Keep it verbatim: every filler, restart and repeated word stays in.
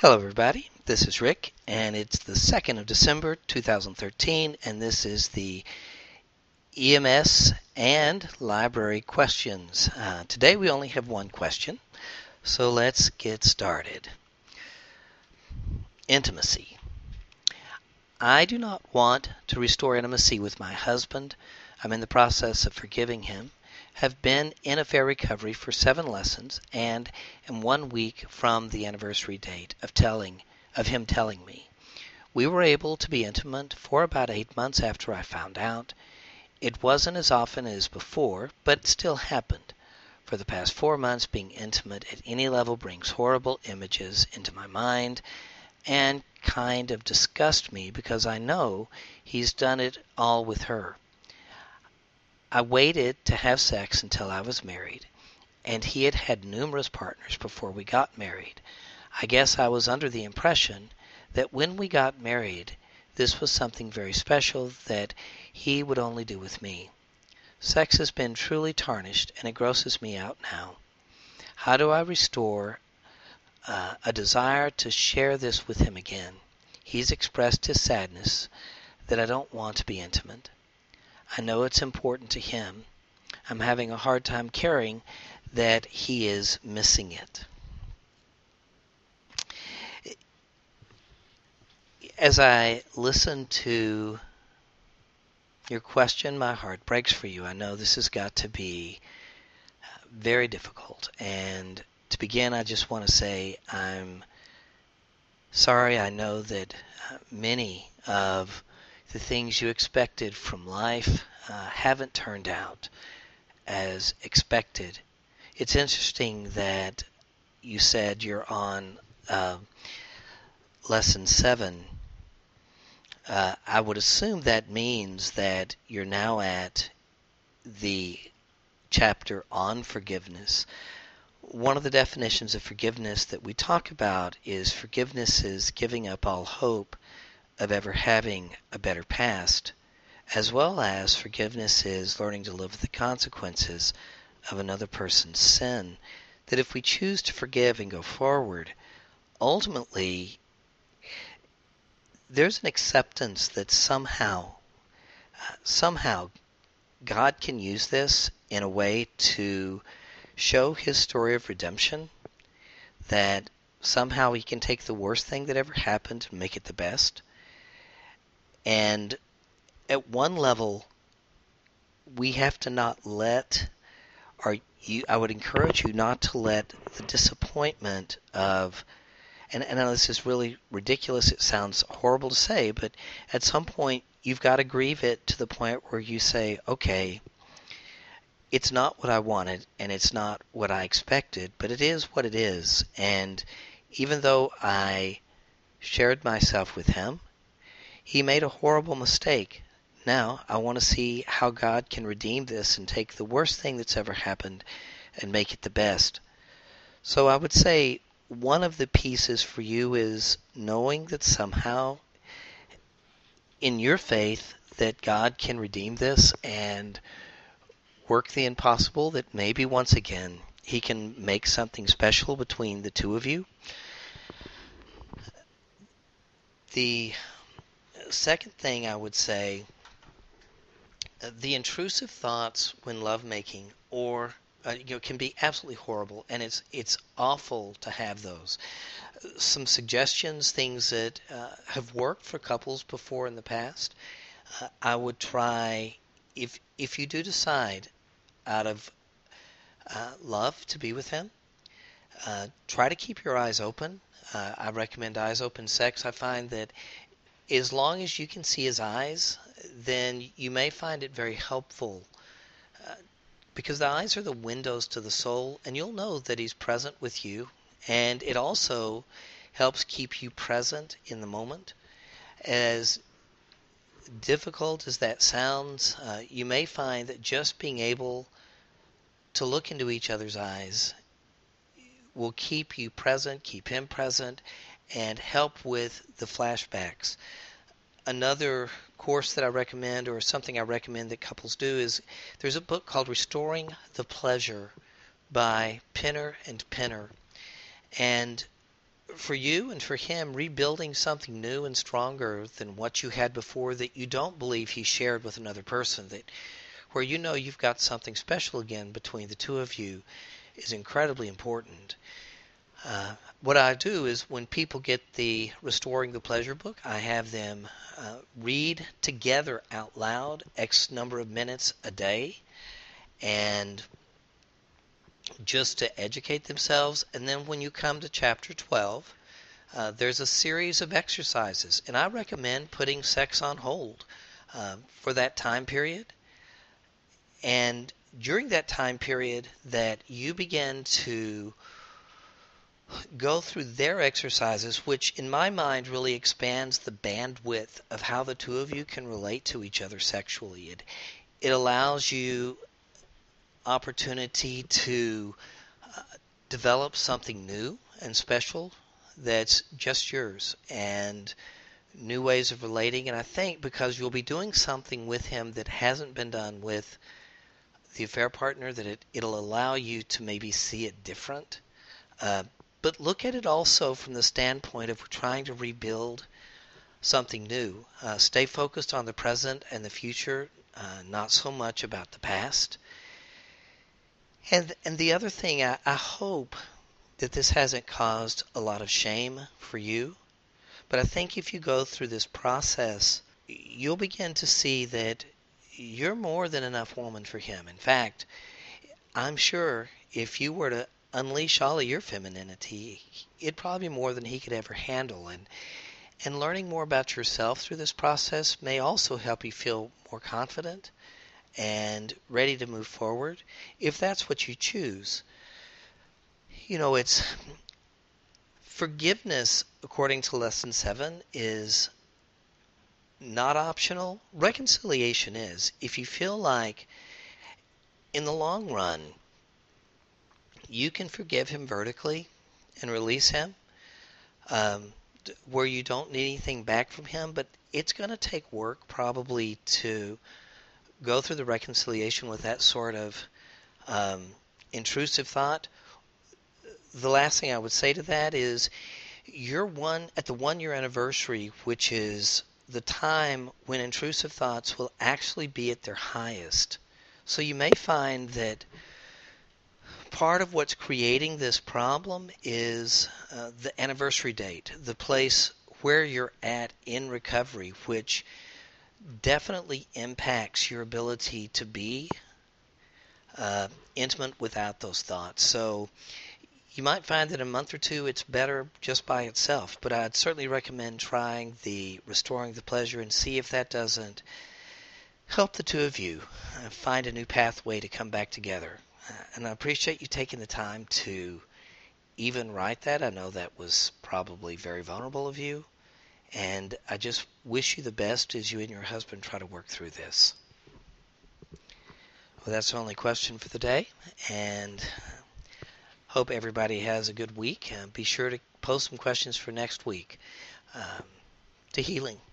Hello, everybody. This is Rick, and it's the second of December, two thousand thirteen, and this is the E M S and library questions. Uh, today we only have one question, so let's get started. Intimacy. I do not want to restore intimacy with my husband. I'm in the process of forgiving him, have been in affair recovery for seven lessons, and am one week from the anniversary date of telling of him telling me. We were able to be intimate for about eight months after I found out. It wasn't as often as before, but it still happened. For the past four months, being intimate at any level brings horrible images into my mind and kind of disgusts me because I know he's done it all with her. I waited to have sex until I was married, and he had had numerous partners before we got married. I guess I was under the impression that when we got married, this was something very special that he would only do with me. Sex has been truly tarnished, and it grosses me out now. How do I restore uh, a desire to share this with him again? He's expressed his sadness that I don't want to be intimate. I know it's important to him. I'm having a hard time caring that he is missing it. As I listen to your question, my heart breaks for you. I know this has got to be very difficult. And to begin, I just want to say I'm sorry. I know that many of the things you expected from life uh, haven't turned out as expected. It's interesting that you said you're on uh, lesson seven. Uh, I would assume that means that you're now at the chapter on forgiveness. One of the definitions of forgiveness that we talk about is forgiveness is giving up all hope of ever having a better past, as well as forgiveness is learning to live with the consequences of another person's sin. That if we choose to forgive and go forward, ultimately there's an acceptance that somehow, uh, somehow God can use this in a way to show his story of redemption, that somehow he can take the worst thing that ever happened and make it the best. And at one level, we have to not let, or you, I would encourage you not to let the disappointment of, and, and I know this is really ridiculous, it sounds horrible to say, but at some point you've got to grieve it to the point where you say, okay, it's not what I wanted and it's not what I expected, but it is what it is. And even though I shared myself with him, he made a horrible mistake. Now I want to see how God can redeem this and take the worst thing that's ever happened and make it the best. So I would say one of the pieces for you is knowing that somehow in your faith that God can redeem this and work the impossible, that maybe once again he can make something special between the two of you. The second thing I would say, the intrusive thoughts when lovemaking or uh, you know, can be absolutely horrible, and it's it's awful to have those. Some suggestions, things that uh, have worked for couples before in the past. Uh, I would try, if if you do decide out of uh, love to be with him, uh, try to keep your eyes open. Uh, I recommend eyes open sex. I find that as long as you can see his eyes, then you may find it very helpful, uh, because the eyes are the windows to the soul, and you'll know that he's present with you, and it also helps keep you present in the moment. As difficult as that sounds, uh, you may find that just being able to look into each other's eyes will keep you present, keep him present, and help with the flashbacks. Another course that I recommend, or something I recommend that couples do, is there's a book called Restoring the Pleasure by Pinner and Pinner. And for you and for him, rebuilding something new and stronger than what you had before that you don't believe he shared with another person, that where you know you've got something special again between the two of you, is incredibly important. Uh, what I do is when people get the Restoring the Pleasure book, I have them uh, read together out loud X number of minutes a day, and just to educate themselves. And then when you come to chapter twelve, uh, there's a series of exercises, and I recommend putting sex on hold uh, for that time period. And during that time period that you begin to go through their exercises, which in my mind really expands the bandwidth of how the two of you can relate to each other sexually. It, it allows you opportunity to uh, develop something new and special that's just yours, and new ways of relating. And I think because you'll be doing something with him that hasn't been done with the affair partner, that it, it'll allow you to maybe see it different. Uh, but look at it also from the standpoint of trying to rebuild something new. Uh, stay focused on the present and the future, uh, not so much about the past. And and the other thing, I, I hope that this hasn't caused a lot of shame for you. But I think if you go through this process, you'll begin to see that you're more than enough woman for him. In fact, I'm sure if you were to unleash all of your femininity, it'd probably be more than he could ever handle. And and learning more about yourself through this process may also help you feel more confident and ready to move forward, if that's what you choose. You know, it's forgiveness, according to lesson seven, is not optional. Reconciliation is. If you feel like in the long run you can forgive him vertically and release him, um, where you don't need anything back from him, but it's going to take work probably to go through the reconciliation with that sort of um, intrusive thought. The last thing I would say to that is you're one at the one year anniversary, which is the time when intrusive thoughts will actually be at their highest. So you may find that part of what's creating this problem is uh, the anniversary date, the place where you're at in recovery, which definitely impacts your ability to be uh, intimate without those thoughts. So you might find that in a month or two it's better just by itself, but I'd certainly recommend trying the Restoring the Pleasure and see if that doesn't help the two of you uh, find a new pathway to come back together. Uh, and I appreciate you taking the time to even write that. I know that was probably very vulnerable of you. And I just wish you the best as you and your husband try to work through this. Well, that's the only question for the day, and hope everybody has a good week. Uh, be sure to post some questions for next week. Um, to healing.